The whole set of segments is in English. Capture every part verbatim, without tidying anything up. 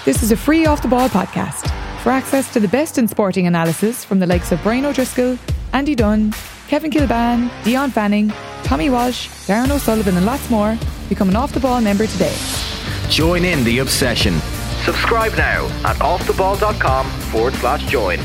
This is a free Off the Ball podcast. For access to the best in sporting analysis from the likes of Brian O'Driscoll, Andy Dunn, Kevin Kilban, Dion Fanning, Tommy Walsh, Darren O'Sullivan and lots more, become an Off the Ball member today. Join in the obsession. Subscribe now at offtheball.com forward slash join.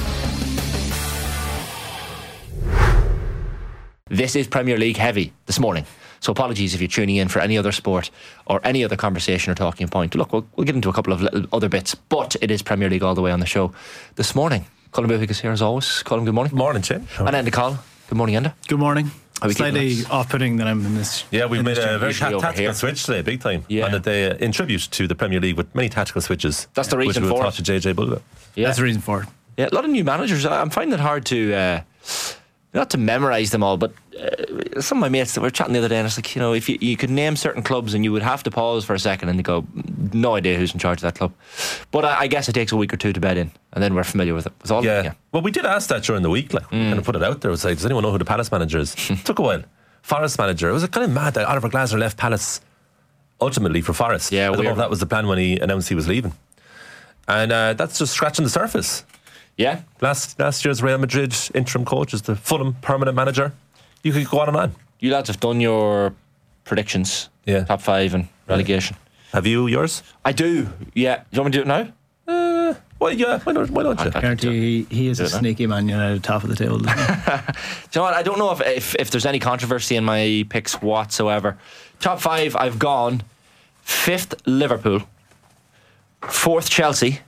This is Premier League heavy this morning. So apologies if you're tuning in for any other sport or any other conversation or talking point. Look, we'll, we'll get into a couple of little other bits, but it is Premier League all the way on the show this morning. Colin Bivik is here as always. Colin, good morning. Morning, Chin. And Enda Call. Good morning, Enda. Good morning. How we Slightly off-putting that I'm in this. Yeah, we've made a very usually ta- over tactical here. switch today, big time. Yeah. And a day uh, in tribute to the Premier League with many tactical switches. That's the reason which we'll for talk it. to J J Bulga. Yeah. That's the reason for it. Yeah, a lot of new managers. I'm finding it hard to uh, not to memorise them all, but uh, some of my mates that were chatting the other day, and it's like, you know, if you, you could name certain clubs and you would have to pause for a second and go, no idea who's in charge of that club. But I, I guess it takes a week or two to bed in, and then we're familiar with it. With all Yeah. of it, yeah. Well, we did ask that during the week, like, mm. kind of put it out there. It was like, does anyone know who the Palace manager is? Took a while. Forest manager. It was kind of mad that Oliver Glasner left Palace ultimately for Forest. Yeah, I don't weird. know if that was the plan when he announced he was leaving. And uh, that's just scratching the surface. Yeah. Last last year's Real Madrid interim coach is the Fulham permanent manager. You could go on and on. You lads have done your predictions. Yeah. Top five and relegation. Have you yours? I do. Yeah. Do you want me to do it now? Uh, well, yeah. Why not? Why not? You? I- I- Apparently, he, he is Do a it, huh? sneaky Man United top of the table. Isn't he? Do you know what? I don't know if, if if there's any controversy in my picks whatsoever. Top five, I've gone fifth Liverpool, fourth Chelsea,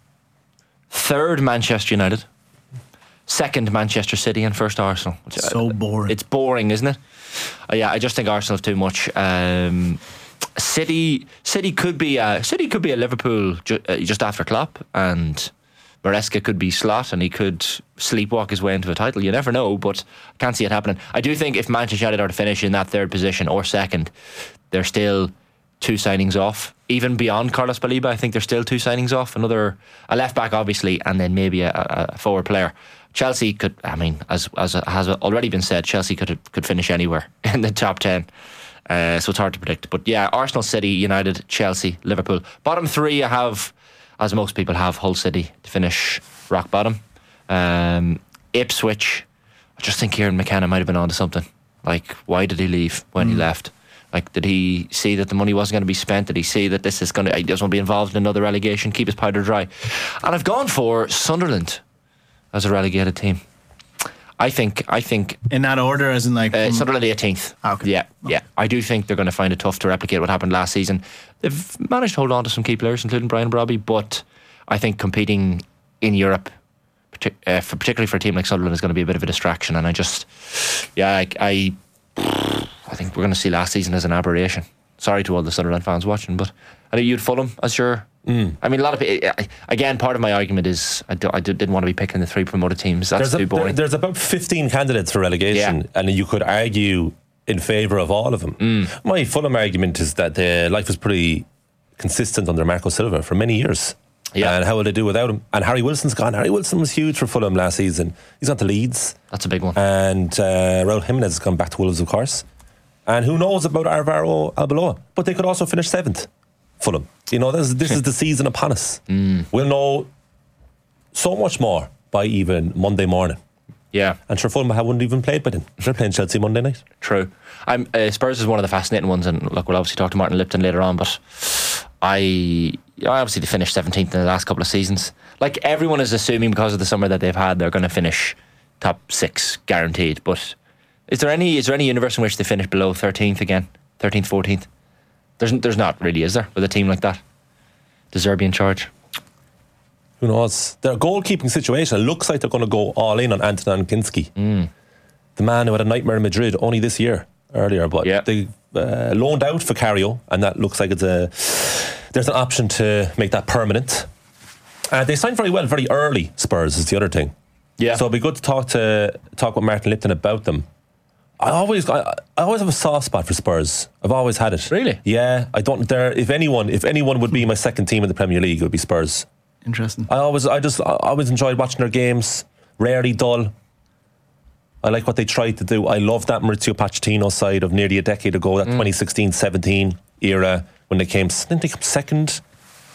third Manchester United, second Manchester City, and first Arsenal. Which, So uh, boring. It's boring, isn't it? Uh, yeah, I just think Arsenal have too much. Um, City, City could be a, City could be a Liverpool ju- uh, just after Klopp, and Maresca could be Slot, and he could sleepwalk his way into a title. You never know, but I can't see it happening. I do think if Manchester United are to finish in that third position or second, they're still two signings off. Even beyond Carlos Baliba, I think they're still two signings off. Another a left back, obviously, and then maybe a, a forward player. Chelsea could, I mean, as as has already been said, Chelsea could could finish anywhere in the top ten. Uh, so it's hard to predict. But yeah, Arsenal, City, United, Chelsea, Liverpool. Bottom three, I have, as most people have, Hull City to finish rock bottom. Um, Ipswich, I just think Kieran McKenna might have been onto something. Like, why did he leave when mm. he left? Like, did he see that the money wasn't going to be spent? Did he see that this is going to, he doesn't want to be involved in another relegation, keep his powder dry? And I've gone for Sunderland as a relegated team. I think, I think in that order, as in like uh, from- Sunderland eighteenth. Okay. Yeah, yeah. I do think they're going to find it tough to replicate what happened last season. They've managed to hold on to some key players, including Brian Brobby, but I think competing in Europe, partic- uh, for, particularly for a team like Sunderland, is going to be a bit of a distraction. And I just, yeah, I, I, I think we're going to see last season as an aberration. Sorry to all the Sunderland fans watching, but I know you'd Fulham as your. Mm. I mean, a lot of people, again, part of my argument is I, do, I didn't want to be picking the three promoted teams. That's there's too a, boring. there, there's about fifteen candidates for relegation, Yeah. and you could argue in favour of all of them. Mm. My Fulham argument is that the life was pretty consistent under Marco Silva for many years. Yeah. And how will they do without him? And Harry Wilson's gone. Harry Wilson was huge for Fulham last season. He's gone to Leeds. That's a big one. And uh, Raul Jimenez has gone back to Wolves, of course. And who knows about Alvaro Arbeloa? But they could also finish seventh. Fulham. You know, this, this is the season upon us. Mm. We'll know so much more by even Monday morning. Yeah. And sure, Fulham wouldn't even played by then. They're playing Chelsea Monday night. True. I'm, uh, Spurs is one of the fascinating ones, and look, we'll obviously talk to Martin Lipton later on, but I, I obviously they finished seventeenth in the last couple of seasons. Like, everyone is assuming because of the summer that they've had, they're going to finish top six guaranteed. But is there any is there any universe in which they finish below thirteenth again? thirteenth, fourteenth? There's there's not really, is there, with a team like that? De Zerbi in charge. Who knows? Their goalkeeping situation, it looks like they're going to go all in on Anton Kinski. Mm. The man who had a nightmare in Madrid only this year, earlier. But yeah. they uh, loaned out Vicario, and that looks like it's a there's an option to make that permanent. Uh, they signed very well, very early, Spurs, is the other thing. Yeah. So it'd be good to talk to talk with Martin Lipton about them. I always, I, I always have a soft spot for Spurs. I've always had it. Really? Yeah. I don't. There, if anyone, if anyone would be my second team in the Premier League, it would be Spurs. Interesting. I always, I just, I always enjoyed watching their games. Rarely dull. I like what they tried to do. I love that Maurizio Pochettino side of nearly a decade ago, that mm. twenty sixteen seventeen era when they came. Didn't they come second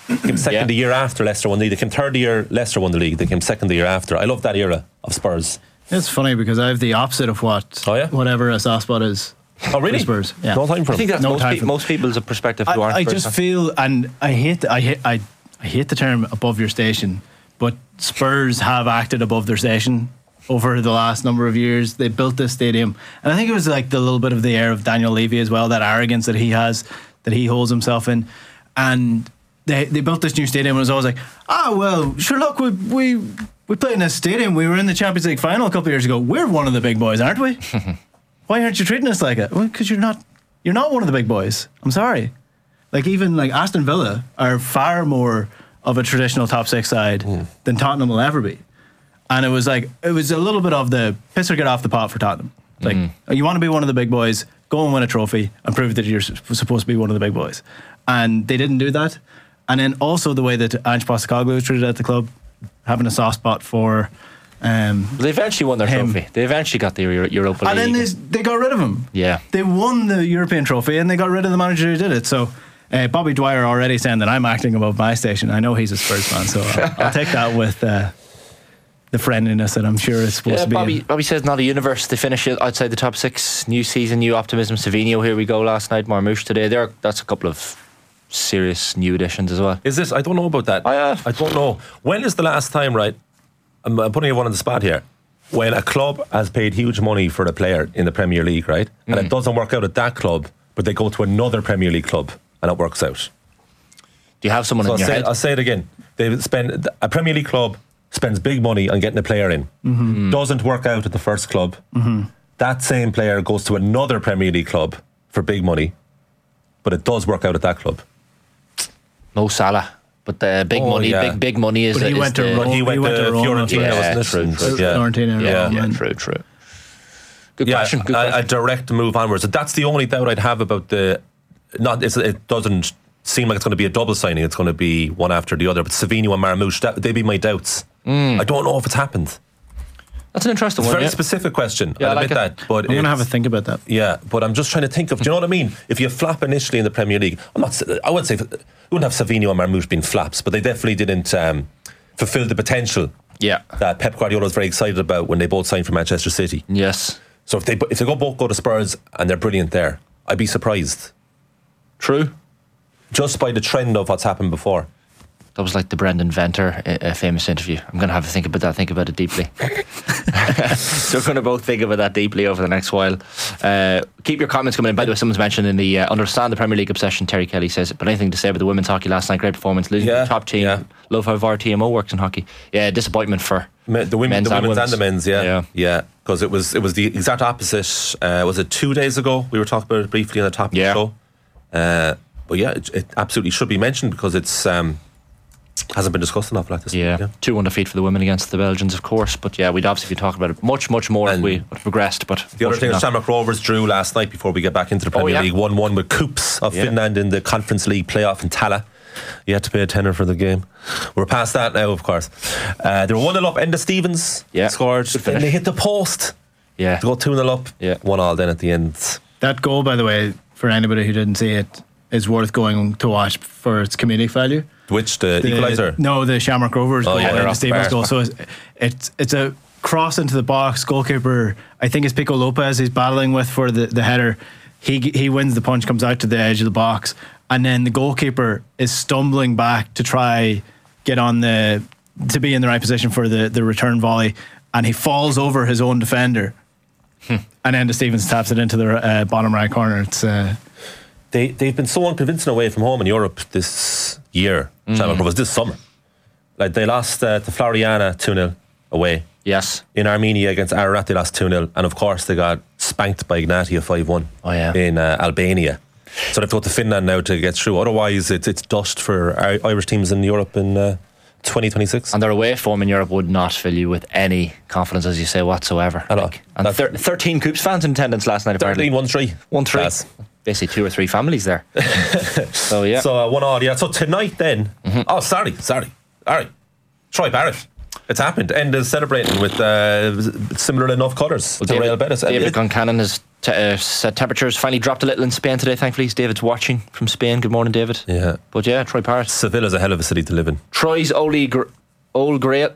They came second Yeah. the year after Leicester won the league. They came third the year Leicester won the league. They came second the year after. I love that era of Spurs. It's funny because I have the opposite of what Oh, yeah? whatever a soft spot is. Oh, really? for Spurs. Yeah. No time for I think them. that's No most, time pe- for- most people's perspective I, who aren't I Spurs just fans. feel, and I hate, the, I hate, I, I hate the term above your station, but Spurs have acted above their station over the last number of years. They built this stadium, and I think it was like the little bit of the air of Daniel Levy as well, that arrogance that he has, that he holds himself in, and they they built this new stadium, and it was always like, ah, well, sure, look, we we we played in this stadium. We were in the Champions League final a couple of years ago. We're one of the big boys, aren't we? Why aren't you treating us like it? Well, because you're not. You're not one of the big boys. I'm sorry. Like even like Aston Villa are far more of a traditional top six side Mm. than Tottenham will ever be. And it was like it was a little bit of the piss or get off the pot for Tottenham. Like Mm-hmm. you want to be one of the big boys, go and win a trophy and prove that you're s- supposed to be one of the big boys. And they didn't do that. And then also the way that Ange Postecoglou was treated at the club, having a soft spot for. Um, They eventually won their Him. trophy. They eventually got the Euro- Europa and League. then they, they got rid of him. Yeah. They won the European trophy and they got rid of the manager who did it. So uh, Bobby Dwyer already saying that I'm acting above my station. I know he's a Spurs fan, so I'll, I'll take that with uh, the friendliness that I'm sure it's supposed Yeah, to be. Bobby, Bobby says not a universe. They finish it outside the top six. New season, new optimism. Savinho, here we go last night. Marmouche today. There, that's a couple of serious new additions as well. Is this? I don't know about that. I, uh, I don't know. When is the last time? Right, I'm, I'm putting you one on the spot here. When a club has paid huge money for a player in the Premier League, right, and Mm. it doesn't work out at that club, but they go to another Premier League club and it works out. Do you have someone So in I'll your say, head? I'll say it again. They spend a Premier League club spends big money on getting a player in. Mm-hmm. Doesn't work out at the first club. That same player goes to another Premier League club for big money, but it does work out at that club. Mo Salah. But the big Oh, money, yeah. big big money is. But he is went to the, Rome. He He went, went to, to Roma. Fiorentina, Yeah, wasn't it? true, true. Yeah. Fiorentina, Yeah, Roma. yeah, true, true. Good Yeah, question. Good a, a question. direct move onwards. That's the only doubt I'd have about the. Not it's, it doesn't seem like it's going to be a double signing. It's going to be one after the other. But Savinho and Marmouche, that, they'd be my doubts. I don't know if it's happened. That's an interesting It's a one. very Yeah. specific question. Yeah, I'll I like admit it. that. But I'm going to it's- have a think about that. Yeah, but I'm just trying to think of. Do you know what I mean? If you flop initially in the Premier League, I'm not. I wouldn't say. You wouldn't have Savinho and Marmouche being flops, but they definitely didn't um, fulfil the potential Yeah. that Pep Guardiola was very excited about when they both signed for Manchester City. Yes. So if they if they go both go to Spurs and they're brilliant there, I'd be surprised True. just by the trend of what's happened before. That was like the Brendan Venter a, a famous interview. I'm going to have a think about that, think about it deeply. So we're going to both think about that deeply over the next while. Uh, keep your comments coming in. By the way, someone's mentioned in the uh, Understand the Premier League Obsession, Terry Kelly says, but anything to say about the women's hockey last night? Great performance, losing Yeah, to the top team. yeah. Love how V A R T M O works in hockey. Yeah, disappointment for Me- The women, men's the and women's and the men's, yeah, Yeah. yeah, because it was it was the exact opposite. Uh, was it two days ago? We were talking about it briefly on the top Yeah. of the show. Uh, but yeah, it, it absolutely should be mentioned because it's um, hasn't been discussed enough like this. Yeah, two one defeat for the women against the Belgians, of course. But yeah, we'd obviously be talking about it much, much more if And we would have progressed. But The other thing is unfortunately Shamrock Rovers drew last night before we get back into the Premier Oh, yeah. League. one one with Coops of Yeah. Finland in the Conference League playoff in Tala. You had to pay a tenner for the game. We're past that now, of course. Uh, they were one nil up. Enda Stevens Yeah. scored. Good Then finish. they hit the post yeah, to go two nil up. Yeah. one all then at the end. That goal, by the way, for anybody who didn't see it, is worth going to watch for its comedic value. Which, the, The- equaliser? No, the Shamrock Rovers Oh, goal, yeah, and they're the off Stevens bar. goal. So it's, it's it's a cross into the box. Goalkeeper, I think it's Pico Lopez he's battling with for the, the header. He he wins the punch, comes out to the edge of the box, and then the goalkeeper is stumbling back to try get on the to be in the right position for the, the return volley, and he falls over his own defender, and then the Stevens taps it into the uh, bottom right corner. It's uh, They, they've been so unconvincing away from home in Europe this year. Mm. Shamrock Rovers this summer. Like they lost uh, to Floriana two nil away. yes, In Armenia against Ararat, they lost two nil. And of course, they got spanked by Ignatia five one Oh, yeah. in uh, Albania. So they have to go to Finland now to get through. Otherwise, it's, it's dust for Ir- Irish teams in Europe in uh, twenty twenty-six. and their away form in Europe would not fill you with any confidence, as you say, whatsoever. I know. Like, and That's- thir- thirteen Coops fans in attendance last night. Apparently, thirteen one three. one three. Class. Basically, two or three families there. So yeah, So uh, one all, yeah. So tonight then. Oh, sorry, sorry. All right. Troy Barrett. It's happened. And is celebrating with uh, similar enough colours to David, Real Betis. David It- Concannon has Te- uh, s- temperatures finally dropped a little in Spain today, thankfully. David's watching from Spain. Good morning, David. Yeah. But yeah, Troy Parrott. Sevilla's a hell of a city to live in. Troy's Ole Gr- Old Grail.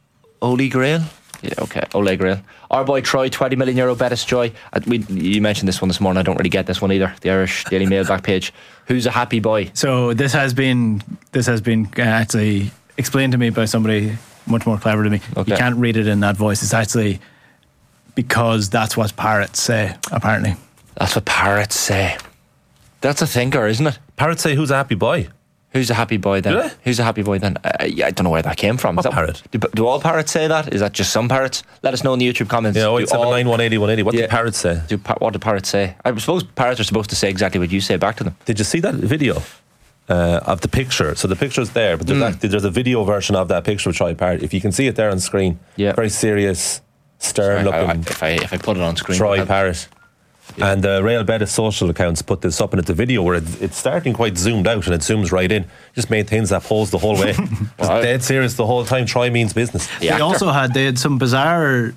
Ole Grail? Yeah, okay. Ole Grail. Our boy Troy, twenty million euro Betis Joy. Uh, we, you mentioned this one this morning. I don't really get this one either. The Irish Daily Mail back page. Who's a happy boy? So this has been this has been uh, actually explained to me by somebody much more clever than me. Okay. You can't read it in that voice. It's actually because that's what parrots say, apparently. That's what parrots say. That's a thinker, isn't it? Parrots say, who's a happy boy? Who's a happy boy then? Do they? Who's a happy boy then? Uh, yeah, I don't know where that came from. What Is that, parrot? Do, do all parrots say that? Is that just some parrots? Let us know in the YouTube comments. Yeah, oh Do eight seven all- nine one eight zero one eight zero. What Yeah. did parrots say? do par- what do parrots say? I suppose parrots are supposed to say exactly what you say back to them. Did you see that video uh, of the picture? So the picture's there, but there's, Mm. actually, there's a video version of that picture with Troy Parrott. If you can see it there on screen, Yeah. very serious, stern I- I- looking if I if I put it on screen, Troy I'll- Parrott. And the Real Betis social accounts put this up, and it's a video where it, it's starting quite zoomed out and it zooms right in. Just maintains that pose the whole way. Just Wow. dead serious the whole time. Troy means business. The They actor. also had they had some bizarre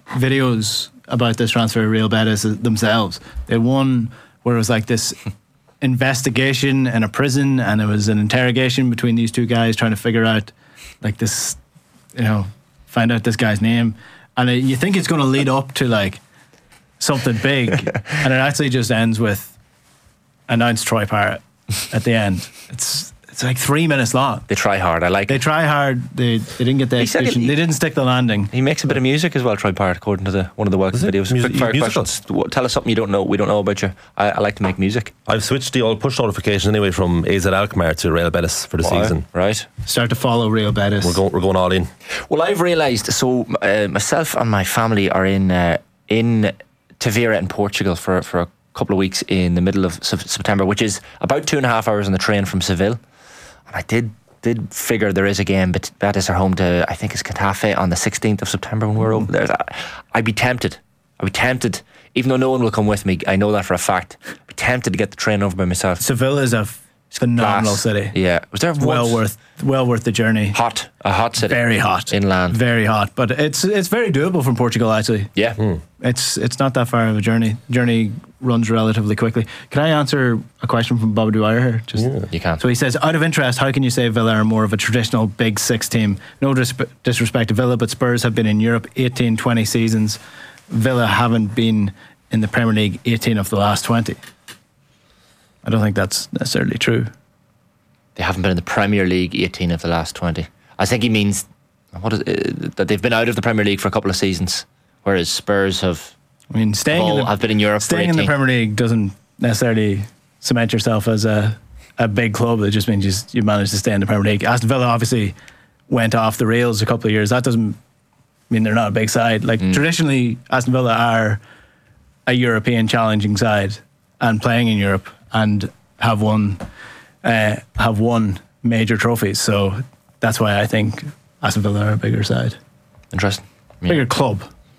videos about this transfer of Real Betis themselves. They had one where it was like this investigation in a prison, and it was an interrogation between these two guys trying to figure out like this, you know, find out this guy's name, and it, you think it's going to lead up to like something big, and it actually just ends with announced Troy Parrott at the end. It's it's like three minutes long. They try hard. I like They it. try hard. They they didn't get the He said execution. he- They didn't stick the landing. He makes a bit of music as well, Troy Parrott, according to the one of the welcome Is it? videos. Mus- Quick fire musical? questions. What- Tell us something you don't know. We don't know about you. I, I like to make music. I've switched the old push notification anyway from A Z Alkmaar to Real Betis for the season. Right. Start to follow Real Betis. We're going, we're going all in. Well, I've realised. So uh, myself and my family are in uh, in Tavira in Portugal for for a couple of weeks in the middle of Sep- September, which is about two and a half hours on the train from Seville. And I did did figure there is a game, but Betis are home to, I think it's Getafe on the sixteenth of September when we're over there. I'd be tempted. I'd be tempted, even though no one will come with me. I know that for a fact. I'd be tempted to get the train over by myself. Seville is a phenomenal Class. city. Yeah, was there Well once- worth well worth the journey. hot a hot city, Very hot. inland. Very hot. But it's it's very doable from Portugal actually. Yeah. It's it's not that far of a journey. Journey runs relatively quickly. Can I answer a question from Bob Dwyer here? Just You can. So he says, out of interest, how can you say Villa are more of a traditional Big Six team? No disp- disrespect to Villa, but Spurs have been in Europe eighteen, twenty seasons. Villa haven't been in the Premier League eighteen of the last twenty. I don't think that's necessarily true. They haven't been in the Premier League eighteen of the last twenty. I think he means what is it, that they've been out of the Premier League for a couple of seasons, whereas Spurs have I mean, staying all in the, have been in Europe for staying in the eighteen. Premier League doesn't necessarily cement yourself as a, a big club. It just means you, s- you managed to stay in the Premier League. Aston Villa obviously went off the rails a couple of years. That doesn't mean they're not a big side. Like Mm. traditionally, Aston Villa are a European challenging side and playing in Europe and have won uh, have won major trophies. So that's why I think Aston Villa are a bigger side, Interesting. Yeah. bigger club.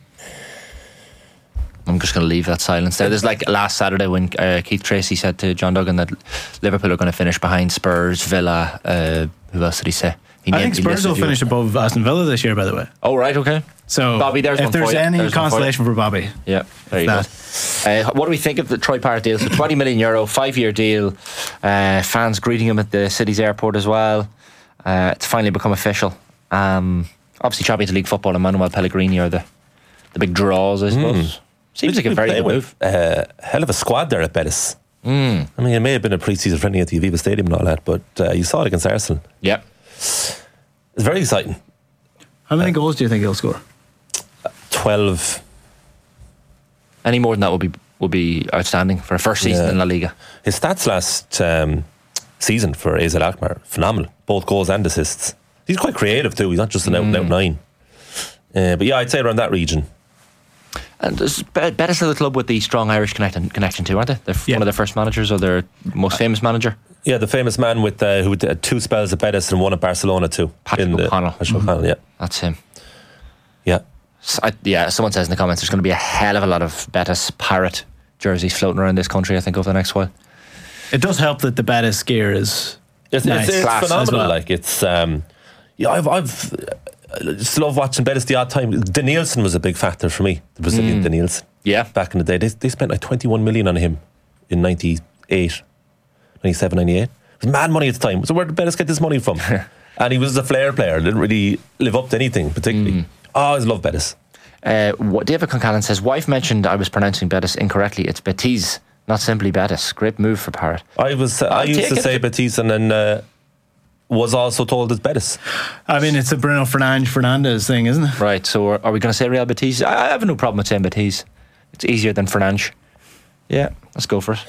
I'm just going to leave that silence there. There's like last Saturday when uh, Keith Tracy said to John Duggan that Liverpool are going to finish behind Spurs, Villa. Uh, who else did he say? He I named- think he Spurs listed will you. finish above Aston Villa this year, by the way. Oh, right, okay. So, Bobby, there's if one for there's you. any There's one for you. consolation for, Bobby, Yeah, there you that. go. Uh, what do we think of the Troy Parrott deal? So twenty million euro, five year deal. Uh, fans greeting him at the city's airport as well. Uh, it's finally become official. Um, obviously, Champions League football and Manuel Pellegrini are the, the big draws, I suppose. Seems like a We very play good with, move. Uh, hell of a squad there at Betis. Mm. I mean, it may have been a pre-season friendly at the Aviva Stadium and all that, but uh, you saw it against Arsenal. Yeah. It's very exciting. How many goals do you think he'll score? twelve. Any more than that would be would be outstanding for a first season Yeah. in La Liga. His stats last um, season for A Z Alkmaar, phenomenal. Both goals and assists. He's quite creative too. He's not just an out and out nine. Uh, but yeah, I'd say around that region. And there's Be- Betis are the club with the strong Irish connection, connection too, aren't they? They're f- Yeah. one of their first managers or their most famous manager. Yeah, the famous man with uh, who had two spells at Betis and one at Barcelona too. Patrick in the- O'Connell. Patrick O'Connell, yeah. That's him. Yeah. S- I, yeah, someone says in the comments there's going to be a hell of a lot of Betis Parrot jerseys floating around this country, I think, over the next while. It does help that the Betis gear is It's, nice. it's, it's Class as phenomenal. well. Like it's, um, yeah, I've, I've uh, just love watching Betis the odd time. Danielson was a big factor for me. The Brazilian Mm. Danielson. Yeah. back in the day. They, they spent like twenty-one million on him in ninety-eight, ninety-seven, ninety-eight. It was mad money at the time. So where did Bettis get this money from? And he was a flair player. Didn't really live up to anything particularly. Mm. Oh, I always love Bettis. Uh, what David Concallan says, wife mentioned I was pronouncing Bettis incorrectly. It's Betis, not simply Bettis. Great move for Parrott. I was uh, I used to say Betis and then uh, was also told it's Bettis. I mean, it's a Bruno Fernandes Fernandez thing, isn't it? Right, so are, are we going to say Real Betis? I, I have no problem with saying Betis. It's easier than Fernandes. Yeah, let's go for it.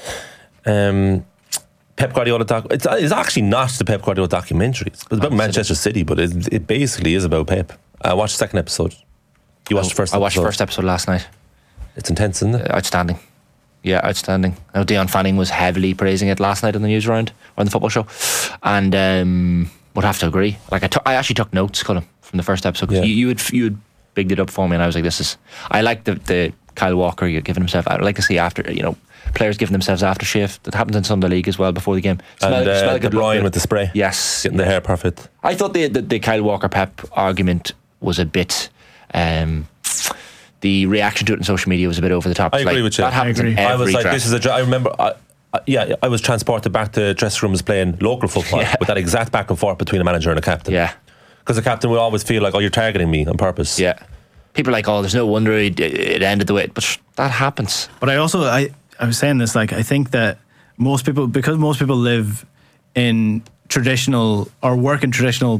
Um, Pep Guardiola doc. It's, it's actually not the Pep Guardiola documentary. It's about oh, Manchester City, but it, it basically is about Pep. I watched the second episode. You watched I, the first I watched episode? the first episode last night. It's intense, isn't it? Uh, outstanding. Yeah, outstanding. Now, Dion Fanning was heavily praising it last night on the news round, or on the football show, and um, would have to agree. Like I, t- I actually took notes, Colin, from the first episode, because Yeah. you, you had you had bigged it up for me, and I was like, "This is." I like the the Kyle Walker giving himself. I like to see after you know players giving themselves aftershave. That happens in Sunday League as well before the game. Smell, and uh, smell De good Bruyne look, with the spray. Yes, Getting the hair perfect. I thought the the, the Kyle Walker Pep argument was a bit. Um, the reaction to it on social media was a bit over the top. I It's agree like, with you. That happens I agree. in every I was like, draft. this is a. dra- I remember. I, I, yeah, I was transported back to dressing rooms playing local football Yeah. with that exact back and forth between a manager and a captain. Yeah, Because the captain will always feel like, oh, you're targeting me on purpose. yeah. People are like, oh, there's no wonder it, it ended the way, it, but sh- that happens. But I also, I, I was saying this, like, I think that most people, because most people live in traditional or work in traditional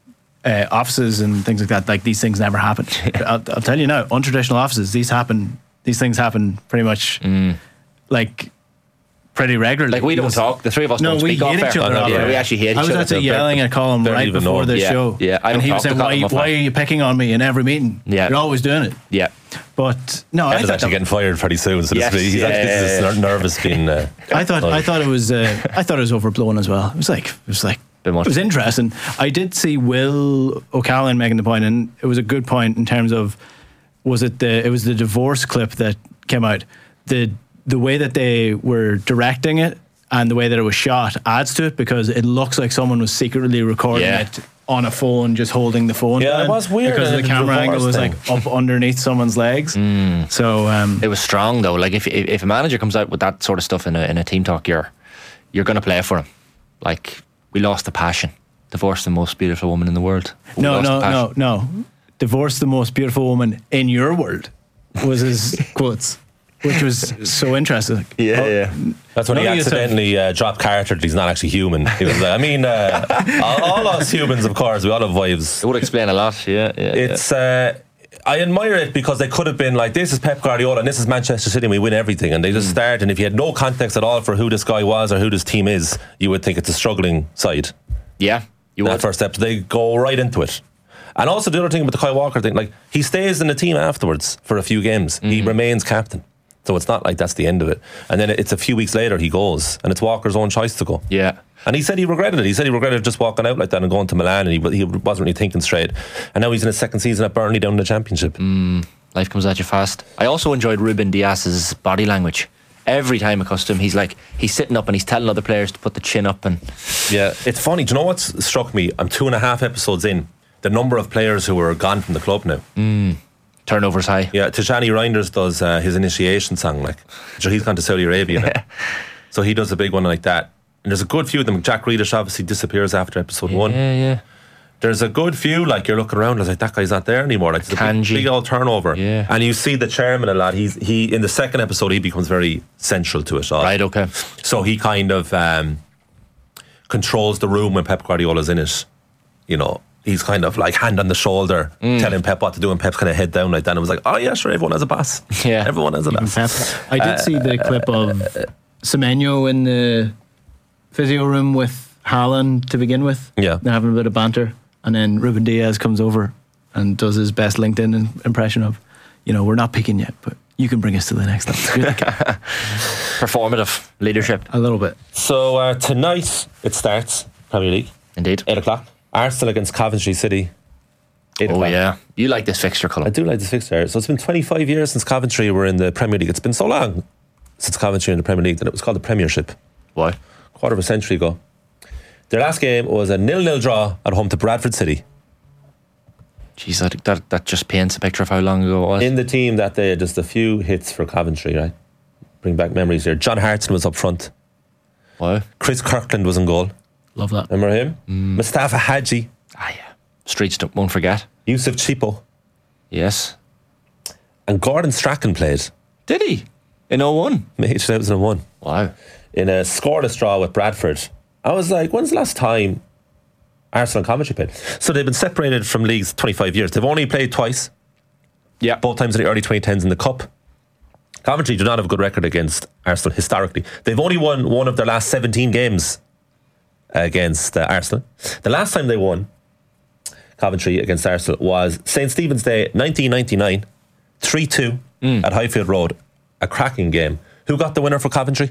uh, offices and things like that, like these things never happen. I'll, I'll tell you now, untraditional offices, these happen, these things happen pretty much Mm. like pretty regularly. Like we don't Because- talk. The three of us No, don't we speak off hate each air. other. Oh, no, off Yeah, air. we actually hate each I was other. actually They're- yelling at Colin don't right even before know. the Yeah, show. yeah, I and don't he was talk to saying, why, Colin off why air. are you picking on me in every meeting? Yeah. You're always doing it. Yeah, But no, I He's thought actually that- getting fired pretty soon. So Yes, this, he's yeah, actually, this is yeah, ner- nervous being. Uh, I thought I thought it was uh, I thought it was overblown as well. It was like it was like Bit much. it was interesting. I did see Will O'Callaghan making the point, and it was a good point in terms of was it the it was the divorce clip that came out. The the way that they were directing it and the way that it was shot adds to it because it looks like someone was secretly recording Yeah. it on a phone, just holding the phone. Yeah, it down was weird, because uh, the the camera divorce angle was thing. like up underneath someone's legs. So um, it was strong though. Like if if if a manager comes out with that sort of stuff in a in a team talk, you're you're going to play for him. Like we lost the passion. Divorced the most beautiful woman in the world. We No, lost no, the passion. no, no. Divorce the most beautiful woman in your world was his quotes, which was so interesting. Yeah, yeah. That's when he None of you said- accidentally uh, dropped character that he's not actually human. He was like, I mean, uh, all, all us humans, of course, we all have wives. It would explain a lot. Yeah, yeah. It's uh, I admire it because they could have been like, this is Pep Guardiola and this is Manchester City and we win everything, and they just start, and if you had no context at all for who this guy was or who this team is, you would think it's a struggling side. yeah. You That would. first step, they go right into it. And also the other thing about the Kyle Walker thing, like he stays in the team afterwards for a few games. He remains captain. So it's not like that's the end of it. And then it's a few weeks later he goes, and it's Walker's own choice to go. Yeah. And he said he regretted it. He said he regretted just walking out like that and going to Milan, and he, he wasn't really thinking straight. And now he's in his second season at Burnley down in the Championship. Life comes at you fast. I also enjoyed Ruben Diaz's body language. Every time it comes to him, he's like he's sitting up and he's telling other players to put the chin up. And Yeah, it's funny. Do you know what's struck me? I'm two and a half episodes in. The number of players who are gone from the club now. turnovers high. Yeah, Tijani Reinders does uh, his initiation song, like, so he's gone to Saudi Arabia now. So he does a big one like that. And there's a good few of them. Jack Grealish obviously disappears after episode one. Yeah, yeah. There's a good few, like you're looking around, it's like that guy's not there anymore. Like it's a big, Kanji. big old turnover. Yeah. And you see the chairman a lot. He's he in the second episode he becomes very central to it all. Right. Okay. So he kind of um, controls the room when Pep Guardiola's in it. You know, he's kind of like hand on the shoulder, Mm. telling Pep what to do, and Pep's kind of head down like that. And it was like, oh yeah, sure, everyone has a boss. Yeah. Everyone has a boss. Pep. I did see the clip of Semenyo in the physio room with Haaland to begin with. Yeah. They're having a bit of banter. And then Ruben Diaz comes over and does his best LinkedIn in- impression of, you know, we're not picking yet, but you can bring us to the next level. You're the guy. Performative leadership. A little bit. So uh, tonight it starts, Premier League, Indeed. eight o'clock. Arsenal against Coventry City. eight Oh o'clock. yeah. You like this fixture, I Colin? do like this fixture. So it's been twenty-five years since Coventry were in the Premier League. It's been so long since Coventry were in the Premier League that it was called the Premiership. Why? Quarter of a century ago. Their last game was a nil-nil draw at home to Bradford City. Jeez, I think that, that just paints a picture of how long ago it was. In the team that day, just a few hits for Coventry, right? Bring back memories here. John Hartson was up front. Wow. Chris Kirkland was in goal. Love that. Remember him? Mm. Mustafa Hadji. Ah, yeah. Streets don't, won't forget. Yusuf Chipo. Yes. And Gordon Strachan played. Did he? In oh one? May two thousand one. Wow. In a scoreless draw with Bradford. I was like, when's the last time Arsenal and Coventry played? So they've been separated from leagues twenty-five years. They've only played twice. Yeah. Both times in the early twenty tens in the Cup. Coventry do not have a good record against Arsenal historically. They've only won one of their last seventeen games against uh, Arsenal. The last time they won, Coventry against Arsenal, was Saint Stephen's Day nineteen ninety-nine, three two mm. at Highfield Road. A cracking game. Who got the winner for Coventry?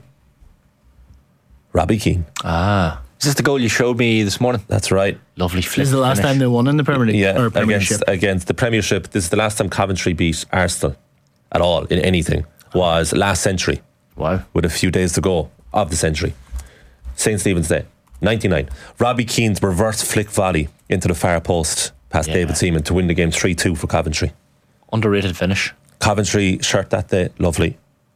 Robbie Keane. Ah. Is this the goal you showed me this morning? That's right. Lovely flip. This is the last finish. time they won in the Premier League. Yeah, or Premiership. against, against the Premiership. This is the last time Coventry beat Arsenal at all in anything. Was last century. Wow. With a few days to go of the century. Saint Stephen's Day, ninety-nine. Robbie Keane's reverse flick volley into the far post past Yeah. David Seaman to win the game three two for Coventry. Underrated finish. Coventry shirt that day, lovely.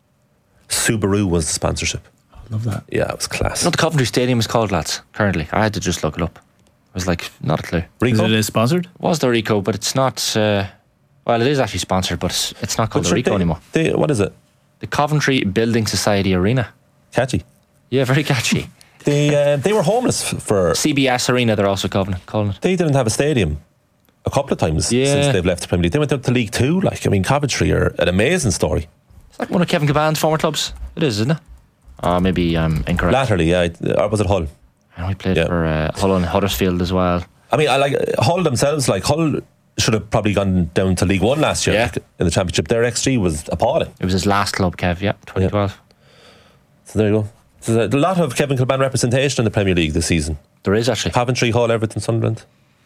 Subaru was the sponsorship. Love that. Yeah, it was class. You know what the Coventry Stadium is called, lads, currently? I had to just look it up. I was like, not a clue. Is Rico? it sponsored? It was the Rico, but it's not. Uh, well, it is actually sponsored, but it's, it's not called But the sure, Rico they- anymore. they- what is it? The Coventry Building Society Arena. Catchy. Yeah, very catchy. They uh, they were homeless f- for. C B S Arena, they're also calling it. Calling it. They didn't have a stadium a couple of times Yeah. since they've left the Premier League. They went up to League Two. Like, I mean, Coventry are an amazing story. It's like one of Kevin Caban's former clubs. It is, isn't it? Oh, maybe I'm incorrect. Latterly, yeah. Or was it Hull? And we played Yeah. for uh, Hull and Huddersfield as well. I mean, I like Hull themselves. Like Hull should have probably gone down to League One last year Yeah. like, in the Championship. Their X G was appalling. It was his last club, Kev, yeah, twenty twelve. So there you go. There's a lot of Kevin Kilban representation in the Premier League this season. There is actually. Coventry, Hull, Everton, Sunderland.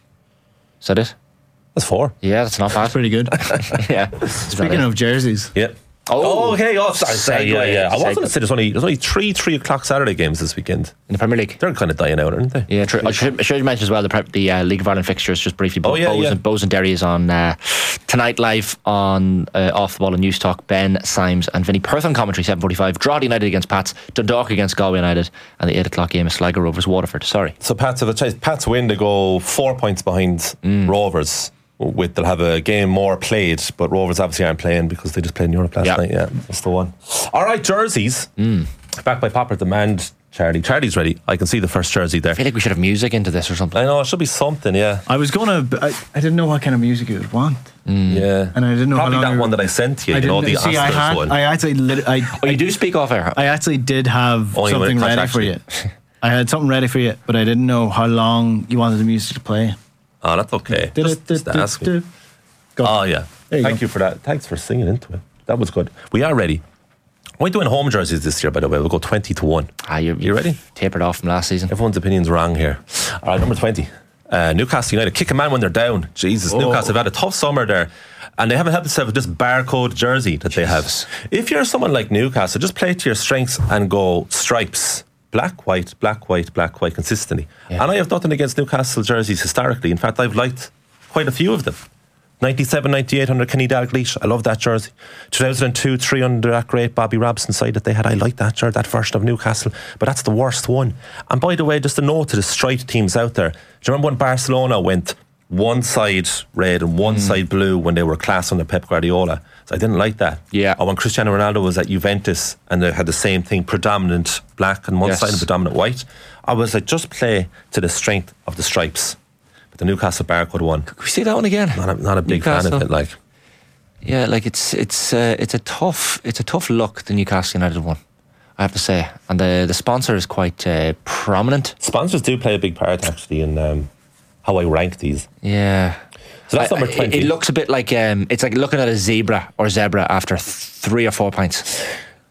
Is that it? That's four. Yeah, that's not bad. Pretty good. yeah. Is that Speaking it? of jerseys, Yeah. Oh, okay. Oh, sorry, sorry, yeah, segue, yeah. I wasn't segue. to say there's only there's only three three o'clock Saturday games this weekend. in the Premier League. They're kind of dying out, aren't they? Yeah, true. I should, I should mention as well the, prep, the uh, League of Ireland fixtures just briefly. Oh, yeah, Bowes yeah. and Bowes and Derry is on uh, tonight live on uh, Off the Ball and News Talk. Ben Symes and Vinny Perth on commentary seven forty-five. Drogheda United against Pats. Dundalk against Galway United, and the eight o'clock game is Sligo Rovers Waterford. Sorry. So Pats have a chance. Pats win. They go four points behind Mm. Rovers. With they'll have a game more played, but Rovers obviously aren't playing because they just played in Europe last Yeah. night. Yeah, that's the one. All right, jerseys. Mm. Back by Popper Demand. Charlie. Charlie's ready. I can see the first jersey there. I feel like we should have music into this or something. I know it should be something. Yeah, I was gonna. I, I didn't know what kind of music you would want, yeah. and I didn't know Probably how long that you- one that I sent you. I You know, didn't the see. I Oscars had. one. I actually. Lit, I. Oh, you do speak off air. I actually did have Oh, you something went ready for you. contractually. I had something ready for you, but I didn't know how long you wanted the music to play. Oh, that's okay. Just, just ask me. Go. Oh yeah. There you Thank go. you for that. Thanks for singing into it. That was good. We are ready. We're doing home jerseys this year, by the way. We'll go twenty to one. Ah, you, You ready? Tapered off from last season. Everyone's opinion's wrong here. All right, number twenty. Uh, Newcastle United kick a man when they're down. Jesus, Oh. Newcastle have had a tough summer there, and they haven't helped themselves with this barcode jersey that they have. Jesus. If you're someone like Newcastle, just play to your strengths and go stripes. Black, white, black, white, black, white consistently. Yeah. And I have nothing against Newcastle jerseys historically. In fact, I've liked quite a few of them. ninety-seven, ninety-eight under Kenny Dalglish. I love that jersey. two thousand two, three under that great Bobby Robson side that they had. I like that jersey, that version of Newcastle. But that's the worst one. And by the way, just a note to the striped teams out there. Do you remember when Barcelona went one side red and one side blue when they were class under Pep Guardiola? So I didn't like that. Yeah. Or when Cristiano Ronaldo was at Juventus and they had the same thing, predominant black on one Yes. side and predominant white. I was like, just play to the strength of the stripes. But the Newcastle barcode one. Can we see that one again? Not a, not a big fan of Newcastle. it. Like, Yeah, like it's it's uh, it's a tough it's a tough look, the Newcastle United one, I have to say, and the the sponsor is quite uh, prominent. sponsors do play a big part actually in um, how I rank these. Yeah. So that's I- number I- twenty. It, looks a bit like um, it's like looking at a zebra or zebra after th- three or four pints.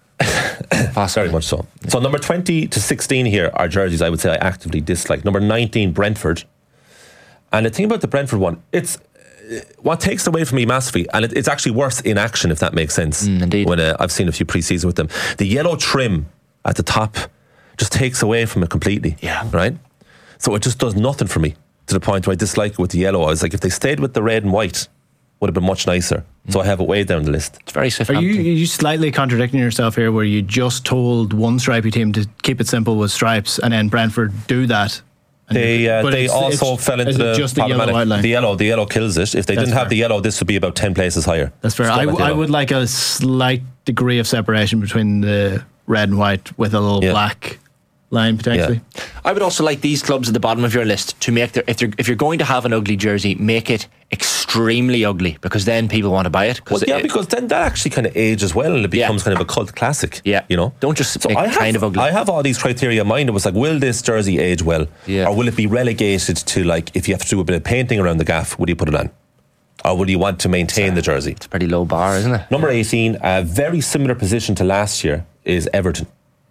Very much so. So number twenty to sixteen here are jerseys I would say I actively dislike. Number nineteen, Brentford. And the thing about the Brentford one, it's uh, what takes away from me massively, and it, it's actually worse in action, if that makes sense. Mm, indeed. When uh, I've seen a few pre-season with them, the yellow trim at the top just takes away from it completely. Yeah. Right. So it just does nothing for me to the point where I dislike it with the yellow. I was like, if they stayed with the red and white, would have been much nicer. Mm. So I have it way down the list. It's very Are Southampton. you, are you slightly contradicting yourself here where you just told one stripy team to keep it simple with stripes and then Brentford do that? And They uh, but they it's- also it's- fell into is it the just the yellow problematic- white line? The yellow, the yellow kills it. If they That's didn't have fair. the yellow, this would be about ten places higher. That's fair. Still I, with w- I yellow. would like a slight degree of separation between the red and white with a little Yeah. black line potentially. I would also like these clubs at the bottom of your list to make their, if they're if you're going to have an ugly jersey, make it extremely ugly, because then people want to buy it. Well, yeah, it, because then that actually kind of ages well and it Yeah. becomes kind of a cult classic. Yeah. You know? Don't just So make I it have, kind of ugly. I have all these criteria in mind. It was like, will this jersey age well? Yeah. Or will it be relegated to, like, if you have to do a bit of painting around the gaff, would you put it on? Or will you want to maintain the jersey? it's a pretty low bar, isn't it? Number eighteen, a very similar position to last year, is Everton.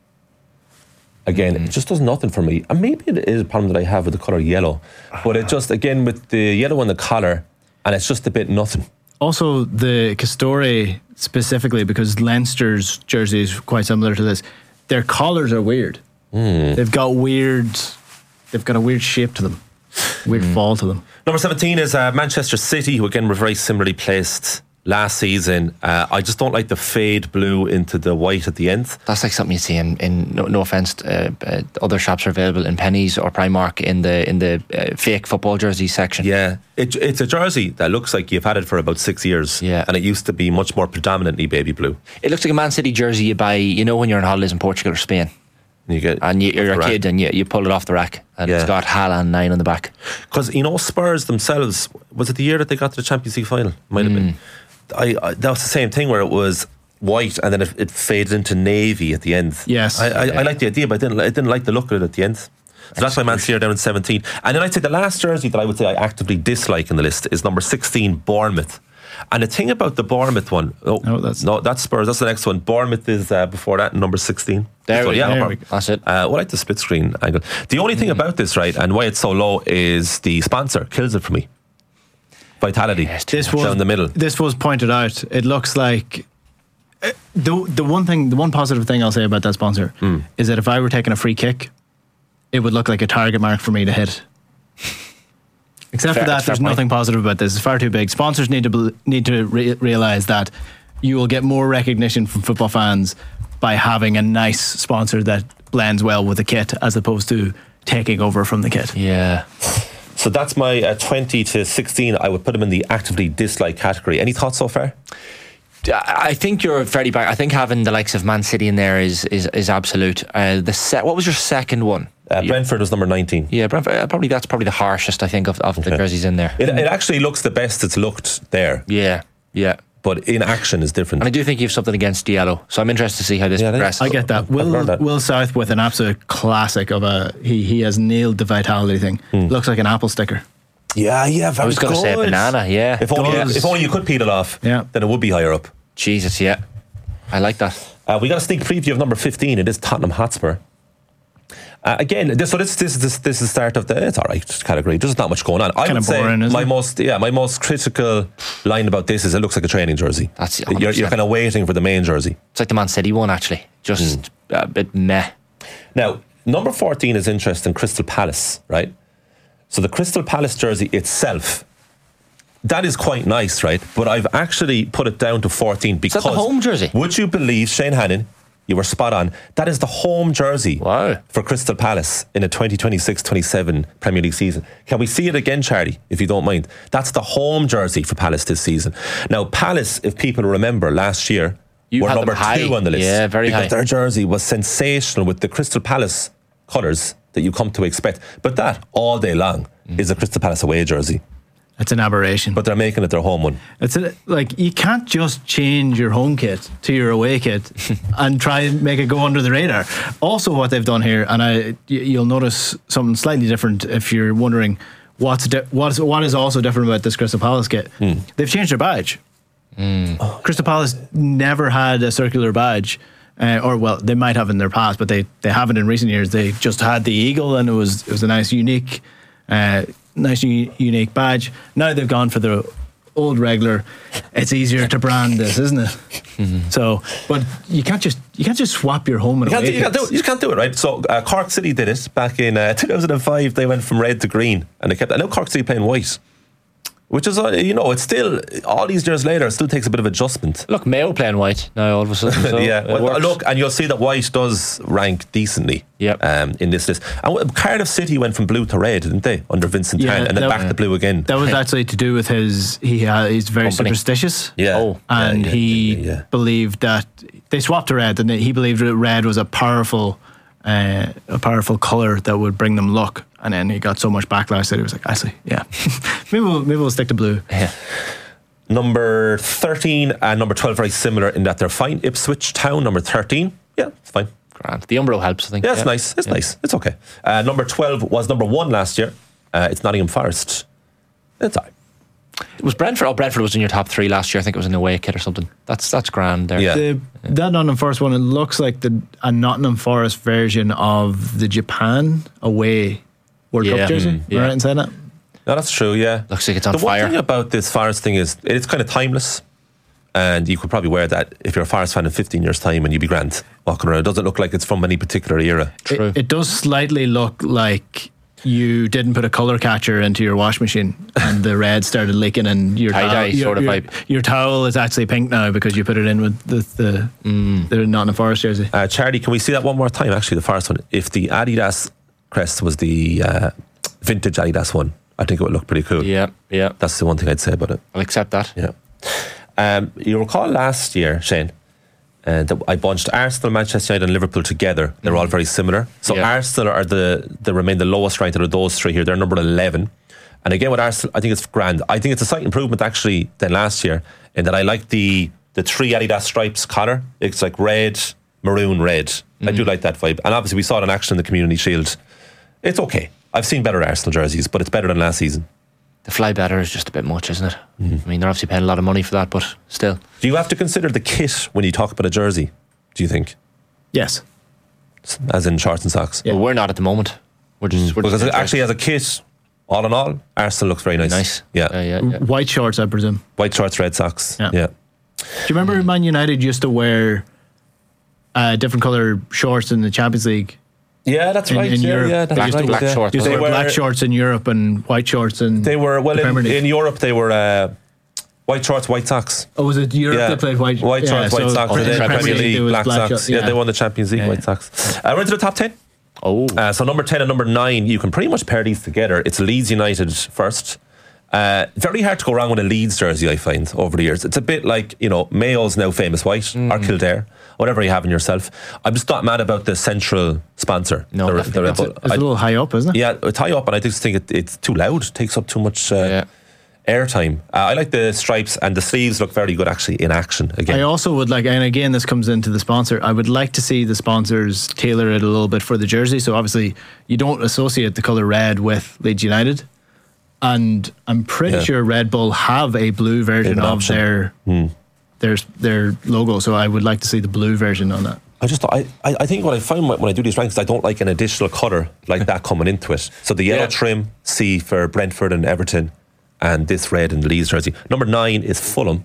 Again, Mm. it just does nothing for me. And maybe it is a problem that I have with the colour yellow. But it just, again, with the yellow on the collar, and it's just a bit nothing. Also, the Castore specifically, because Leinster's jersey is quite similar to this, their collars are weird. Hmm. They've got weird, they've got a weird shape to them, weird Hmm. fall to them. Number seventeen is uh, Manchester City, who again were very similarly placed last season. Uh, I just don't like the fade blue into the white at the end. That's like something you see in, in no, no offence, uh, uh, other shops are available in Pennies or Primark in the in the uh, fake football jersey section. Yeah, it, it's a jersey that looks like you've had it for about six years. Yeah. And it used to be much more predominantly baby blue. It looks like a Man City jersey you buy, you know, when you're on holidays in Portugal or Spain, And you get and you, you're a Right. kid and you, you pull it off the rack, and Yeah. it's got Haaland nine on the back. Because, you know, Spurs themselves, was it the year that they got to the Champions League final? Might have been. I, I, that was the same thing where it was white and then it, it faded into navy at the end. Yes. I, I, I like the idea, but I didn't, I didn't like the look of it at the end. So that's why Man City are down in seventeen. And then I'd say the last jersey that I would say I actively dislike in the list is number sixteen, Bournemouth. And the thing about the Bournemouth one, oh, No, that's- no, that's Spurs. That's the next one. Bournemouth is uh, before that, number sixteen. There This one, we yeah, go. no There problem. we go. That's it. Uh, well, I like the split screen angle. The only thing about this, right, and why it's so low is the sponsor kills it for me. Vitality. Yeah, it's too This much. was Down the middle. This was pointed out. It looks like uh, the the one thing, the one positive thing I'll say about that sponsor Hmm. is that if I were taking a free kick, it would look like a target mark for me to hit. Except Fair- for that, fair there's point. nothing positive about this. It's far too big. Sponsors need to bel need to re- realize that you will get more recognition from football fans by having a nice sponsor that blends well with the kit, as opposed to taking over from the kit. Yeah. So that's my uh, twenty to sixteen. I would put them in the actively dislike category. Any thoughts so far? I think you're fairly back. I think having the likes of Man City in there is is, is absolute. Uh, the se- what was your second one? Uh, Brentford was number nineteen. Yeah, Brentford. Uh, probably that's probably the harshest, I think, of, of the jerseys in there. It, it actually looks the best it's looked there, Yeah, yeah. but in action is different. And I do think you have something against yellow, so I'm interested to see how this Yeah, I think- progresses. I get that. I've Will heard that. Will South with an absolute classic of a he he has nailed the vitality thing. Hmm. Looks like an apple sticker. Yeah, yeah, very I was going to say good. banana. Yeah. If only, Does. if only you could peel it off, Yeah. then it would be higher up. Jesus, yeah. I like that. Uh, we got a sneak preview of number fifteen. It is Tottenham Hotspur. Uh, again, this, so this this this this is the start of the it's all right category. There's not much going on. I Kinda would say boring, isn't my it? most yeah my most critical line about this is it looks like a training jersey. That's you're, you're one hundred percent. kind of waiting for the main jersey. It's like the Man City one, actually. Just Hmm. a bit meh. Now, number fourteen is interesting, Crystal Palace, right? So the Crystal Palace jersey itself, that is quite nice, right? But I've actually put it down to fourteen because... that the home jersey? Would you believe, Shane Hannon, you were spot on, that is the home jersey Wow. for Crystal Palace in a twenty twenty-six twenty-seven Premier League season. Can we see it again, Charlie, if you don't mind? That's the home jersey for Palace this season. Now, Palace, if people remember, last year You were had them number high. two on the list. Yeah, very because high. their jersey was sensational with the Crystal Palace colours that you come to expect. But that, all day long, Mm. is a Crystal Palace away jersey. It's an aberration. But they're making it their home one. It's a, like you can't just change your home kit to your away kit and try and make it go under the radar. Also, what they've done here, and I y- you'll notice something slightly different if you're wondering what's di- what's what is also different about this Crystal Palace kit. Hmm. They've changed their badge. Crystal Palace never had a circular badge. Uh, or well, they might have in their past, but they, they haven't in recent years. They just had the eagle, and it was it was a nice, unique, uh, nice, u- unique badge. Now they've gone for the old regular, it's easier to brand this, isn't it? Mm-hmm. So, but you can't just you can't just swap your home and You can't, away do, you, can't do kits. it, you can't do it, right? So uh, Cork City did it back in uh, two thousand five. They went from red to green, and they kept. I know Cork City playing white, which is, uh, you know, it's still all these years later. It still takes a bit of adjustment. Look, Mayo playing white now all of a sudden. So yeah, it well, works. look, and you'll see that white does rank decently. Yep. Um, in this list, and w- Cardiff City went from blue to red, didn't they, under Vincent Yeah, Tan, and then that- back to blue again. That was actually to do with his. He uh, he's very Company. superstitious. yeah. Oh. and Yeah, yeah, he yeah, yeah. believed that they swapped to red, and he believed that red was a powerful, uh, a powerful color that would bring them luck. And then he got so much backlash that he was like, "Actually, yeah, maybe we'll maybe we'll stick to blue." Yeah. Number thirteen and number twelve very similar in that they're fine. Ipswich Town, number thirteen. Yeah, it's fine. Grand. The Umbro helps, I think. Yeah, it's nice. It's Yeah. nice. It's okay. Uh, number twelve was number one last year. Uh, it's Nottingham Forest. It's all right. It was Brentford. Oh, Brentford was in your top three last year. I think it was an away kit or something. That's that's grand there. Yeah. The, that Nottingham Forest one, it looks like the a Nottingham Forest version of the Japan away World Yeah. Cup jersey. Mm, Am I yeah. right in saying that? No, that's true, yeah. Looks like it's on the fire. one thing about this Forest thing is it's kind of timeless. And you could probably wear that if you're a Forest fan in fifteen years' time and you'd be grand walking around. It doesn't look like it's from any particular era. True. It, it does slightly look like you didn't put a colour catcher into your wash machine and the red started leaking and your, Tie-dye towel, your, sort of your, vibe. your towel is actually pink now because you put it in with the, the, Mm. the Nottingham Forest jersey. Uh, Charlie, can we see that one more time? Actually, the Forest one. If the Adidas crest was the uh, vintage Adidas one, I think it would look pretty cool. Yeah, yeah. That's the one thing I'd say about it. I'll accept that. Yeah. Um, you recall last year, Shane, uh, that I bunched Arsenal, Manchester United, and Liverpool together. They're all very similar. So Yeah. Arsenal are the they remain the lowest ranked out of those three here. They're number eleven. And again, with Arsenal, I think it's grand. I think it's a slight improvement actually than last year in that I like the the three Adidas stripes collar. It's like red, maroon, red. I do like that vibe. And obviously, we saw it in action in the Community Shield. It's okay. I've seen better Arsenal jerseys, but it's better than last season. The fly better is just a bit much, isn't it? I mean, they're obviously paying a lot of money for that, but still. Do you have to consider the kit when you talk about a jersey? Do you think? Yes. As in shorts and socks? Yeah. Well, we're not at the moment. We're just we're Because just it actually, as a kit, all in all, Arsenal looks very nice. nice. Yeah. Uh, yeah, yeah. White shorts, I presume. White shorts, red socks. Yeah. Yeah. Do you remember Man United used to wear uh, different colour shorts in the Champions League? Yeah, that's In- right. in yeah, Europe, yeah, they that's used to right. black yeah. shorts, Used to They wear were, black shorts in Europe and white shorts in They were, well, the Premier in, League. in Europe, they were uh, white shorts, white socks. Oh, was it Europe Yeah. that played white? White yeah, shorts, white so socks. in And the then Premier Premier there League, was black, socks. shorts, Yeah. they won the Champions League, Yeah, white yeah. socks. Uh, we're into the top ten. Oh, Uh, so number ten and number nine, you can pretty much pair these together. It's Leeds United first. Uh, very hard to go wrong with a Leeds jersey, I find, over the years. It's a bit like, you know, Mayo's now famous white, or Kildare, whatever you have in yourself. I'm just not mad about the central sponsor. No, They're- definitely they're not. able- It's a I- little high up, isn't it? yeah, it's high up, and I just think it, it's too loud. It takes up too much uh, yeah. airtime. Uh, I like the stripes, and the sleeves look very good, actually, in action again. I also would like, and again, this comes into the sponsor. I would like to see the sponsors tailor it a little bit for the jersey. So obviously, you don't associate the color red with Leeds United, and I'm pretty Yeah. sure Red Bull have a blue version An of option. their their their logo. So I would like to see the blue version on that. I just, I, I I think what I find when I do these rankings, I don't like an additional colour like that coming into it. So the yellow Yeah. trim, C for Brentford and Everton, and this red in the Leeds jersey. Number nine is Fulham,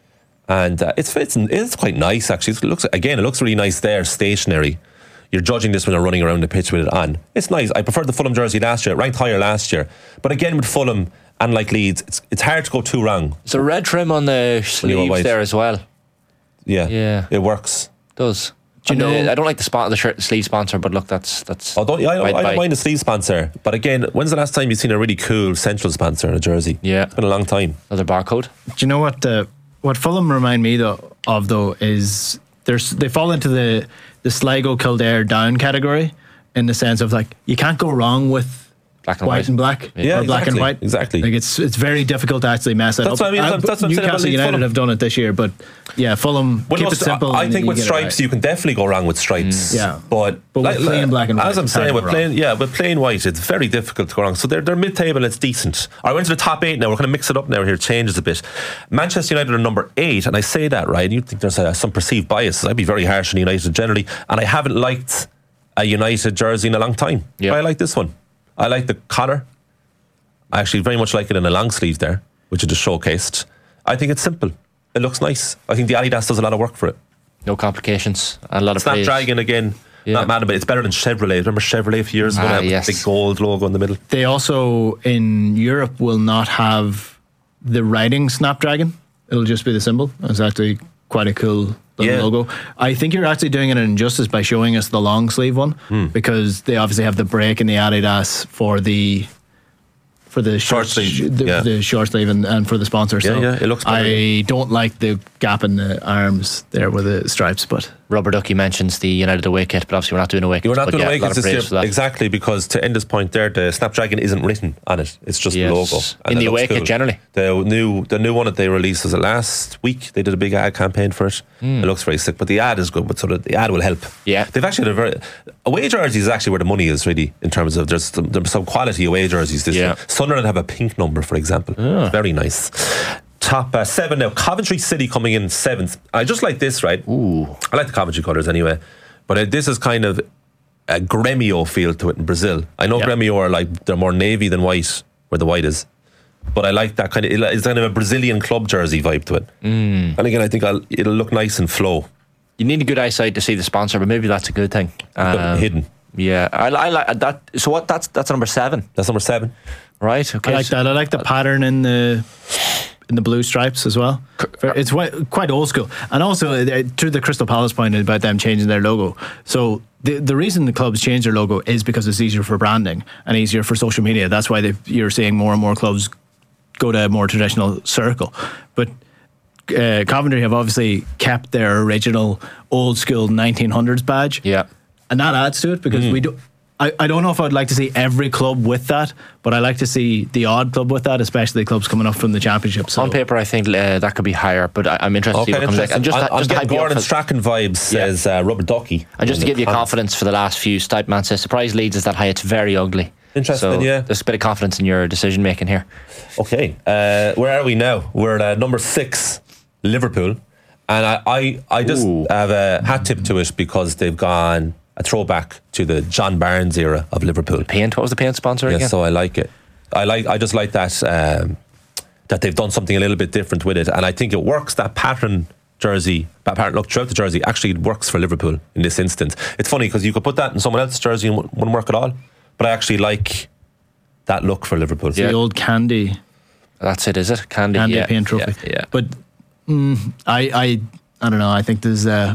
and uh, it's it's it's quite nice actually. It looks again, it looks really nice there, stationary. You're judging this when you're running around the pitch with it on. It's nice. I preferred the Fulham jersey last year, it ranked higher last year. But again, with Fulham and like Leeds, it's it's hard to go too wrong. There's a red trim on the you go sleeves white. there as well. Yeah, Yeah. it works. Does. Do you And, uh, know- I don't like the spot the shirt sleeve sponsor, but look, that's that's. Oh, don't, yeah, I, don't, Right, I don't right. mind the sleeve sponsor, but again, when's the last time you've seen a really cool central sponsor in a jersey? Yeah. It's been a long time. Another barcode. Do you know what uh, what Fulham remind me though of though is there's they fall into the the Sligo Kildare down category in the sense of like you can't go wrong with Black and white, white. and black Yeah, or black and exactly, white exactly. Like it's it's very difficult to actually mess it That's up. what I mean, Uh, that's what I'm saying about Newcastle Leeds, United Fulham. have done it this year, but yeah, Fulham Well, keep no, it simple. I and think you with get it stripes, right. you can definitely go wrong with stripes. Yeah. but But with plain black and white, as I'm it's hard saying, to with go plain, wrong. yeah, with plain white, it's very difficult to go wrong. So they're they're mid-table. It's decent. I went to the top eight now. We're going to mix it up now. Here, changes a bit. Manchester United are number eight, and I say that right. And you think there's uh, some perceived bias? I'd be very harsh on United generally, and I haven't liked a United jersey in a long time. Yeah. But I like this one. I like the collar. I actually very much like it in a long sleeve there, which is just showcased. I think it's simple. It looks nice. I think the Adidas does a lot of work for it. No complications. And a lot of praise. Snapdragon again. Yeah. Not mad about it. It's better than Chevrolet. Remember Chevrolet a few years ago? Ah, With yes. the big gold logo in the middle. They also, in Europe, will not have the writing Snapdragon. It'll just be the symbol. It's actually quite a cool little Yeah. logo. I think you're actually doing it an injustice by showing us the long sleeve one, Hmm. because they obviously have the break in the Adidas for the for the Short short, sleeve, the, yeah. the short sleeve and, and for the sponsor. Yeah, so yeah, it looks better, I don't like the gap in the arms there with the stripes, but Rubber Ducky mentions the United away kit, but obviously we're not doing away kits. You're not but doing yeah, away a lot kits of this praise year. for that. Exactly, because to end this point there, the Snapdragon isn't written on it. It's just Yes. the logo. And In it the looks away kit cool. generally. The new the new one that they released, was it last week? They did a big ad campaign for it. It looks very sick, but the ad is good, but sort of the ad will help. Yeah. They've actually had a very away jerseys is actually where the money is really, in terms of there's some, there's some quality away jerseys this Yeah. year. Sunderland have a pink number, for example. Very nice. Top uh, seven now. Coventry City coming in seventh. I just like this, right? Ooh. I like the Coventry colours anyway, but uh, this is kind of a Gremio feel to it in Brazil. I know Yeah. Gremio are like, they're more navy than white, where the white is, but I like that kind of, it's kind of a Brazilian club jersey vibe to it. Mm. And again, I think I'll, it'll look nice and flow. You need a good eyesight to see the sponsor, but maybe that's a good thing. Um, hidden. Yeah, I, I like that. So what? That's that's number seven, That's number seven. right? Okay. I like so- that. I like the pattern in the in the blue stripes as well. It's wi- quite old school, and also uh, to the Crystal Palace point about them changing their logo. So the the reason the clubs change their logo is because it's easier for branding and easier for social media. That's why they, you're seeing more and more clubs go to a more traditional circle. But uh, Coventry have obviously kept their original old school nineteen hundreds badge. Yeah. And that adds to it, because we do. I, I don't know if I'd like to see every club with that, but I like to see the odd club with that, especially clubs coming up from the championship. So On paper, I think uh, that could be higher, but I, I'm interested to see Okay, what comes next. interesting. And just, I'm, just I'm to getting hype you up Gordon for- Strachan vibes, Yeah. says uh, Rubber Ducky. And just to give you confidence for the last few, Stipe Man says, surprise Leeds is that high, it's very ugly. Interesting, so yeah. There's a bit of confidence in your decision making here. Okay, uh, where are we now? We're at uh, number six, Liverpool. And I, I, I just Ooh. have a hat tip to it because they've gone a throwback to the John Barnes era of Liverpool. Paint, what was the paint sponsor Yeah, again? so I like it. I like. I just like that um, that they've done something a little bit different with it, and I think it works. That pattern jersey, that pattern look throughout the jersey, actually it works for Liverpool in this instance. It's funny because you could put that in someone else's jersey and it wouldn't work at all. But I actually like that look for Liverpool. the old candy That's it, is it? Candy, candy yeah, paint trophy. Yeah, yeah. But mm, I I I don't know. I think there's a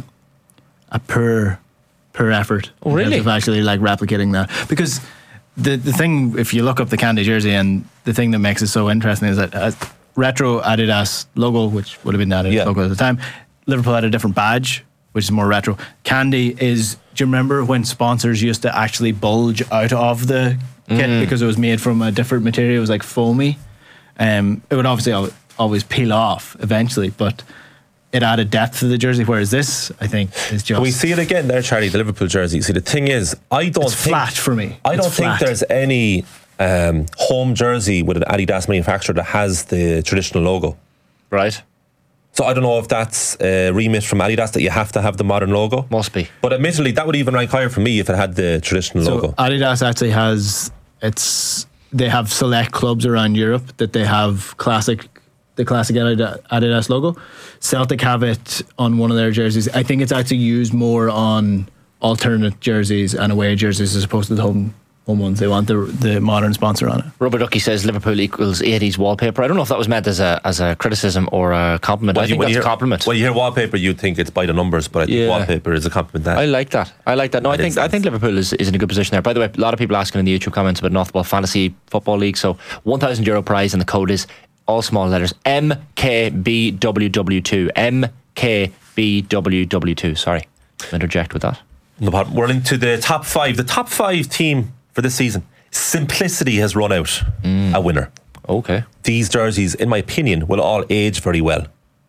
a poor poor effort. Oh, really? Of actually like replicating that, because the the thing, if you look up the candy jersey, and the thing that makes it so interesting is that uh, retro Adidas logo, which would have been the Adidas Yeah. logo at the time. Liverpool had a different badge, which is more retro. Candy is. Do you remember when sponsors used to actually bulge out of the kit Mm. because it was made from a different material? It was like foamy. Um, it would obviously al- always peel off eventually, but it added depth to the jersey. Whereas this, I think, is just Can we see it again there, Charlie? The Liverpool jersey. See, the thing is, I don't it's think flat for me. I It's don't think flat. there's any um, home jersey with an Adidas manufacturer that has the traditional logo. Right. So I don't know if that's a remit from Adidas that you have to have the modern logo. Must be. But admittedly, that would even rank higher for me if it had the traditional So logo. Adidas actually has it's they have select clubs around Europe that they have classic the classic Adida- Adidas logo. Celtic have it on one of their jerseys. I think it's actually used more on alternate jerseys and away jerseys as opposed to the home home ones. They want the the modern sponsor on it. Rubber Ducky says Liverpool equals eighties wallpaper. I don't know if that was meant as a as a criticism or a compliment. I think when that's you a hear, compliment. When you hear wallpaper, you'd think it's by the numbers, but I think Yeah. wallpaper is a compliment. That I like that. I like that. No, I That think is I nice. think Liverpool is, is in a good position there. By the way, a lot of people asking in the YouTube comments about North Ball Fantasy Football League. So one thousand euro prize, and the code is all small letters M K B W W two. M K B W W two. Sorry, interject with that. No problem. We're into the top five. The top five team for this season. Simplicity has run out a winner. Okay. These jerseys, in my opinion, will all age very well.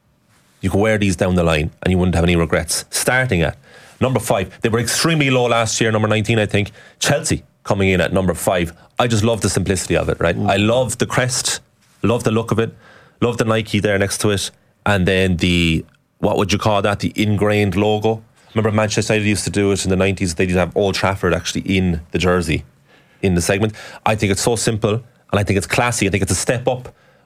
You can wear these down the line and you wouldn't have any regrets. Starting at number five. They were extremely low last year, number nineteen, I think. Chelsea coming in at number five. I just love the simplicity of it, right? I love the crest, love the look of it, love the Nike there next to it, and then the, what would you call that? The ingrained logo. Remember Manchester United used to do it in the nineties? They did have Old Trafford actually in the jersey, in the segment. I think it's so simple and I think it's classy. I think it's a step up.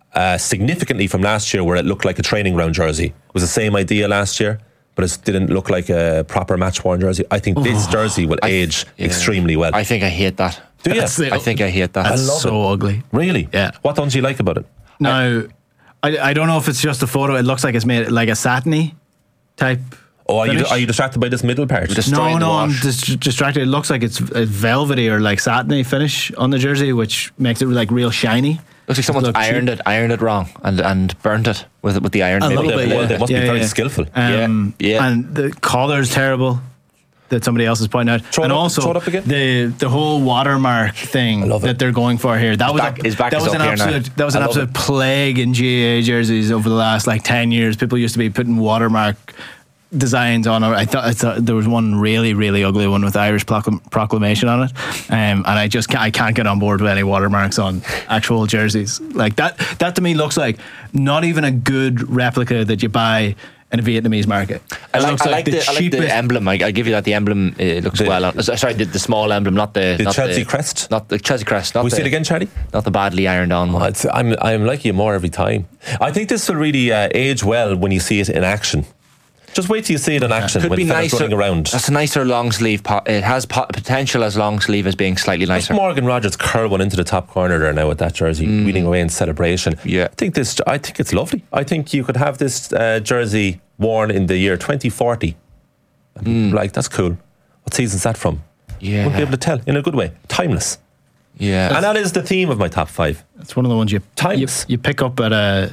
uh, significantly from last year, where it looked like a training ground jersey. It was the same idea last year, but it didn't look like a proper match worn jersey. I think this jersey will age yeah. extremely well. I think I hate that. Do you? That's the- I think I hate that. That's love so ugly. Really? Yeah. What don't you like about it? Now, I, I don't know if it's just a photo. It looks like it's made like a satiny type. Oh, are you, finish. are you distracted by this middle part? Just- No, destroying the no, I'm wash. dis- distracted. It looks like it's a velvety or like satiny finish on the jersey, which makes it like real shiny. Looks like someone's Look cheap. ironed it, ironed it wrong, and and burnt it with with the iron. A maybe. little bit, well, yeah. they must Yeah, be very yeah. skillful. Um, Yeah, yeah. And the collar's terrible that somebody else is pointing out. Throw it and up- also throw it up again. the the whole watermark thing love it. that they're going for here. That was back- a, his back that is was up an here now. absolute that was I an love absolute it. plague in G A A jerseys over the last like ten years. People used to be putting watermark designs on. I thought, I thought there was one really really ugly one with Irish proclam- proclamation on it, um, and I just can't, I can't get on board with any watermarks on actual jerseys like that. That to me looks like not even a good replica that you buy in a Vietnamese market. I It like, looks I like, the, I like the cheapest- emblem. I, I give you that. The emblem uh, looks The- well. On, uh, sorry, the, the small emblem, not the, The not Chelsea the, crest? not the Chelsea crest. Not we the, see it again, Charlie? Not the badly ironed on one. Oh, it's, I'm, I'm like you more every time. I think this will really uh, age well when you see it in action. Just wait till you see it in action Could when be fellas nicer. running around. That's a nicer long sleeve. Po- it has po- potential as long sleeve as being slightly Just nicer. Morgan Rogers curl one into the top corner there now with that jersey, leading away in celebration. Yeah. I think this. I think it's lovely. I think you could have this uh, jersey worn in the year twenty forty. And people are like, that's cool. What season's that from? Yeah. Wouldn't be able to tell in a good way. Timeless. Yeah. And that is the theme of my top five. It's one of the ones you you, Timeless. you pick up at a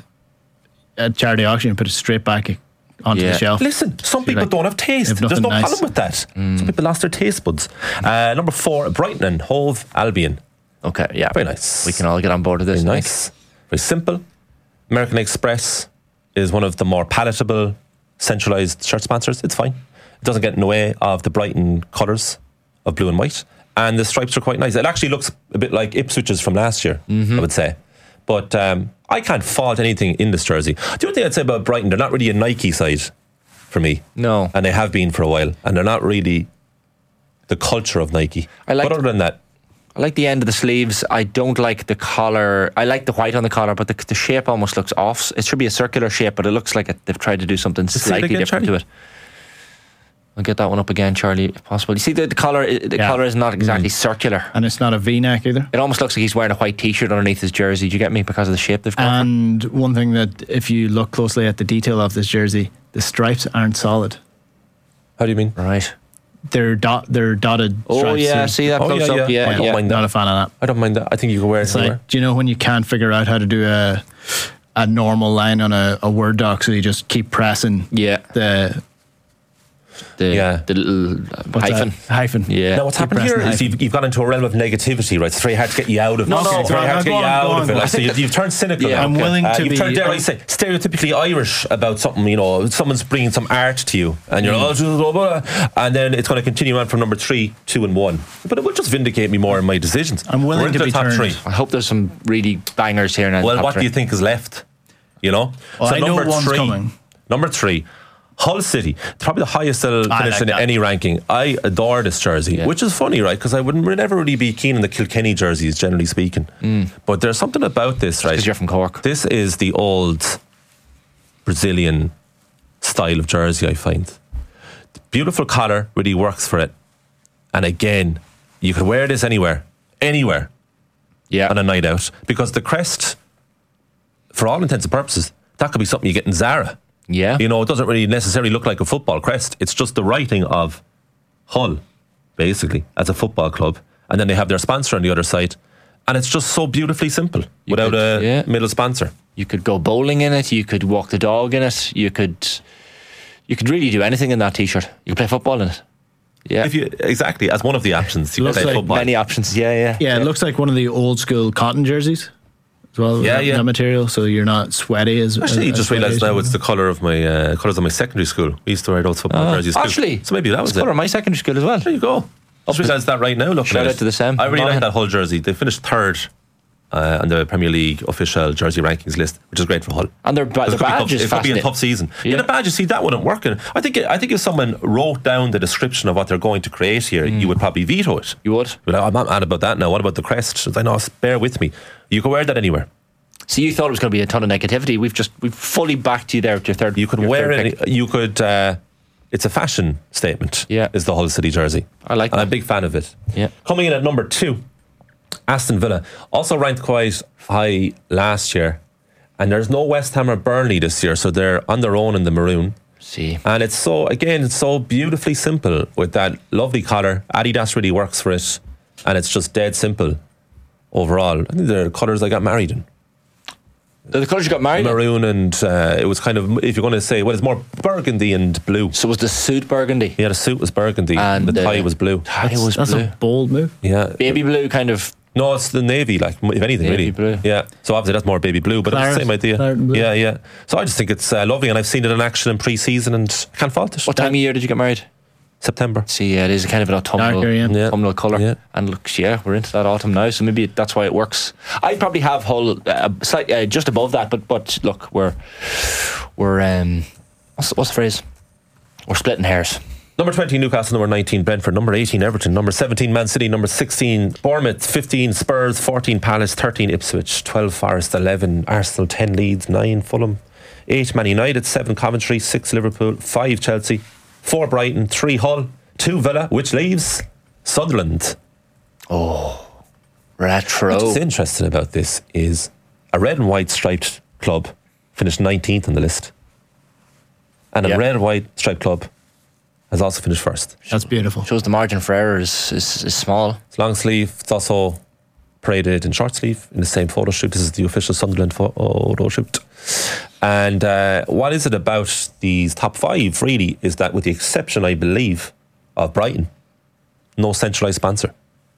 at charity auction and put it straight back onto Yeah. the shelf. Listen, some You're people like, don't have taste. "I've There's nothing no nice." problem with that. Some people lost their taste buds. Uh, number four, Brighton and Hove Albion. Okay. Yeah. Very nice. We can all get on board with this. Very I think. nice. Very simple. American Express is one of the more palatable centralised shirt sponsors. It's fine. It doesn't get in the way of the Brighton colours of blue and white. And the stripes are quite nice. It actually looks a bit like Ipswich's from last year, I would say. But um, I can't fault anything in this jersey. The only thing I'd say about Brighton, they're not really a Nike side for me. No. And they have been for a while. And they're not really the culture of Nike. I like- but other than that, I like the end of the sleeves. I don't like the collar. I like the white on the collar, but the, the shape almost looks off. It should be a circular shape, but it looks like it, they've tried to do something see it slightly again, different Charlie? to it. I'll get that one up again, Charlie, if possible. You see, the, the collar, the Yeah. collar is not exactly circular. And it's not a V-neck either. It almost looks like he's wearing a white T-shirt underneath his jersey. Do you get me? Because of the shape they've gone And one thing that if you look closely at the detail of this jersey, the stripes aren't solid. how do you mean? for. Right. They're dot they're dotted Oh stripes. yeah, So see that Oh, close yeah, up? yeah. I Yeah, don't yeah. mind that. not a fan of that. I don't mind that. I think you can wear it It's anywhere. like, do you know when you can't figure out how to do a a normal line on a, a Word doc, so you just keep pressing Yeah. the The, Yeah. the little uh, what's hyphen. that? hyphen. Yeah. Now, what's Keep happened here pressing is the you've, you've gone into a realm of negativity, right? It's very hard to get you out of it. No, no, it's very go hard on, to get go you on, out go of on, it. go Like, on. so you've, you've turned cynical. Yeah, now. I'm willing Uh, to you've be- turned, dare I say, stereotypically Irish about something. You know, someone's bringing some art to you, and you're like, oh, blah, blah, blah, and then it's going to continue on from number three, two, and one. But it will just vindicate me more in my decisions. I'm willing We're into to the be top turned. three. I hope there's some really bangers here now. in the Well, top what three. do you think is left? You know, Well, I know one's three, coming. number three, Hull City, probably the highest they'll I finish like in that. any ranking. I adore this jersey, Yeah. which is funny, right? Because I wouldn't would never really be keen on the Kilkenny jerseys, generally speaking. But there's something about this, right? 'Cause you're from Cork. This is the old Brazilian style of jersey, I find. The beautiful collar really works for it. And again, you could wear this anywhere, anywhere Yeah. on a night out, because the crest, for all intents and purposes, that could be something you get in Zara. Yeah. You know, it doesn't really necessarily look like a football crest. It's just the writing of Hull, basically, as a football club. And then they have their sponsor on the other side. And it's just so beautifully simple You without could- a yeah. middle sponsor. You could go bowling in it. You could walk the dog in it. You could, you could really do anything in that T-shirt. You could play football in it. Yeah. If you exactly as one of the options, you Looks play like football. Many options. Yeah, yeah. Yeah, it looks like one of the old school cotton jerseys as well. Yeah, that, yeah. that material, so you're not sweaty as Actually, you as just sweaty realised as now you- it's the colour of my uh, colours of my secondary school. We used to wear those football Oh, jerseys. too. actually, so maybe that was it's it. colour of my secondary school as well. There you go. Just realised that right now. Looking Shout at out it. to the Sam. I really like Monaghan. that Hull jersey. They finished third uh, on the Premier League official jersey rankings list, which is great for Hull. And their ba- Because the it could be badge tough- is it could be a fascinating. tough season. Yeah. Yeah. the badge, you see, that wouldn't work. And I think I think if someone wrote down the description of what they're going to create here, Mm. you would probably veto it. You would. But I'm not mad about that now. What about the crest? I know, bear with me. You can wear that anywhere. So you thought it was going to be a ton of negativity. We've just we've fully backed you there with your third. You could your wear third it. pick. You could. Uh, it's a fashion statement. Yeah. Is the Hull City jersey. I like and that. I'm a big fan of it. Yeah. Coming in at number two, Aston Villa, also ranked quite high last year, and there's no West Ham or Burnley this year, so they're on their own in the maroon. See, And it's so again, it's so beautifully simple with that lovely collar. Adidas really works for it, and it's just dead simple overall. I think they're the colours I got married in. the, the colours you got married in? Maroon, and uh, it was kind of, if you're going to say, well, it's more burgundy and blue. So was the suit burgundy? Yeah, the suit was burgundy And and the tie uh, was blue. Tie was That's blue. a bold move. Yeah. Baby blue, kind of. No, it's the navy, like, if anything, Navy really. blue. Yeah. So obviously that's more baby blue, but it's Claret, the same idea. claret and blue. Yeah, yeah. So I just think it's uh, lovely, and I've seen it in action in pre-season, and I can't fault it. What time of year did you get married? September. See, yeah, it is kind of an autumnal, Darker, yeah. Yeah. autumnal colour. Yeah. And look, yeah, we're into that autumn now, so maybe that's why it works. I'd probably have Hull uh, slight, uh, just above that, but but look, we're we're um, what's, what's the phrase? We're splitting hairs. Number twenty, Newcastle. Number nineteen, Brentford. Number eighteen, Everton. Number seventeen, Man City. Number sixteen, Bournemouth. fifteen, Spurs. fourteen, Palace. thirteen, Ipswich. twelve, Forest. eleven, Arsenal. ten, Leeds. nine, Fulham. eight, Man United. seven, Coventry. six, Liverpool. five, Chelsea. four, Brighton. three, Hull. two, Villa, which leaves Sunderland. Retro. What's interesting about this is a red and white striped club finished nineteenth on the list, and a Yeah. red and white striped club has also finished first. That's beautiful. Shows the margin for error is, is, is small. It's long sleeve. It's also paraded in short sleeve in the same photo shoot. This is the official Sunderland photo shoot. And uh, what is it about these top five, really, is that with the exception, I believe, of Brighton, no centralised sponsor.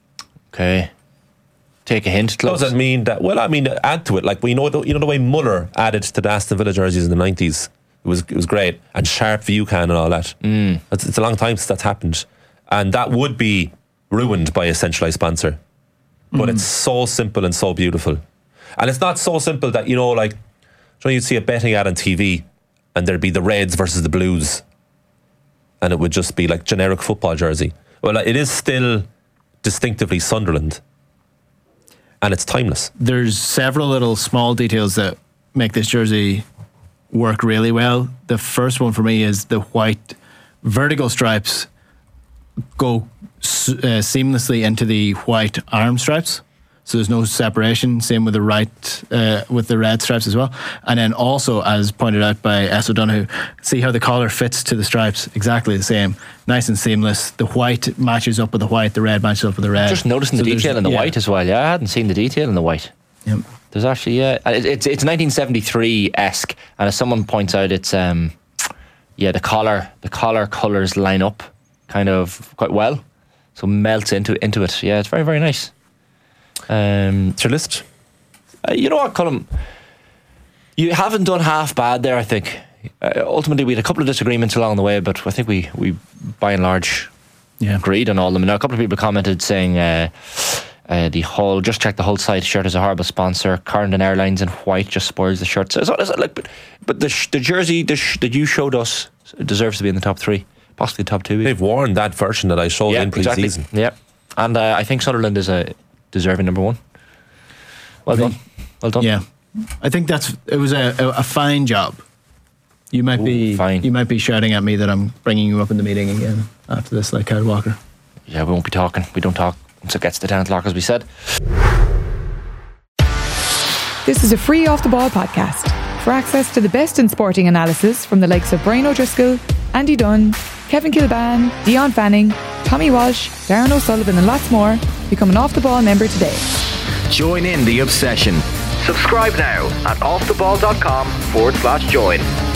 Okay. Take a hint, close. Doesn't mean that, well, I mean, add to it. Like, we know, the, you know the way Muller added to the Aston Villa jerseys in the nineties? It was it was great. And Sharp View Can and all that. Mm. It's, it's a long time since that's happened. And that would be ruined by a centralised sponsor. But it's so simple and so beautiful. And it's not so simple that, you know, like, you know, you'd see a betting ad on T V and there'd be the Reds versus the Blues. And it would just be like generic football jersey. Well, it is still distinctively Sunderland. And it's timeless. There's several little small details that make this jersey work really well. The first one for me is the white vertical stripes go uh, seamlessly into the white arm stripes, so there's no separation. Same with the right uh, with the red stripes as well. And then also, as pointed out by S. O'Donoghue, see how the collar fits to the stripes, exactly the same, nice and seamless. The white matches up with the white, the red matches up with the red. Just noticing So the there's- detail in the yeah. white as well. Yeah, I hadn't seen the detail in the white. Yep. There's actually, yeah, it, it's it's nineteen seventy-three-esque, and as someone points out, it's um, yeah, the collar the collar colours line up kind of quite well, so melts into into it. Yeah, it's very very nice. Um, It's your list. uh, you know what, Colm? You haven't done half bad there. I think uh, ultimately we had a couple of disagreements along the way, but I think we we by and large Yeah. agreed on all of them. Now, a couple of people commented saying uh, uh, the Hull, just check the Hull site shirt is a horrible sponsor. Corendon Airlines in white just spoils the shirt. So, so, so like, but, but the sh- the jersey the sh- that you showed us deserves to be in the top three, possibly top two. They've worn that version that I showed yeah, in exactly. pre-season. Yeah, and uh, I think Sunderland is a deserving number one. Well done, well done. Yeah, I think that's it was a, a, a fine job. You might Ooh, be fine. you might be shouting at me that I'm bringing you up in the meeting again after this, like Kyle Walker. Yeah, we won't be talking. We don't talk once it gets to ten o'clock, as we said. This is a free Off the Ball podcast. For access to the best in sporting analysis from the likes of Brian O'Driscoll, Andy Dunn, Kevin Kilban, Dion Fanning, Tommy Walsh, Darren O'Sullivan and lots more, become an Off the Ball member today. Join in the obsession. Subscribe now at offtheball.com forward slash join.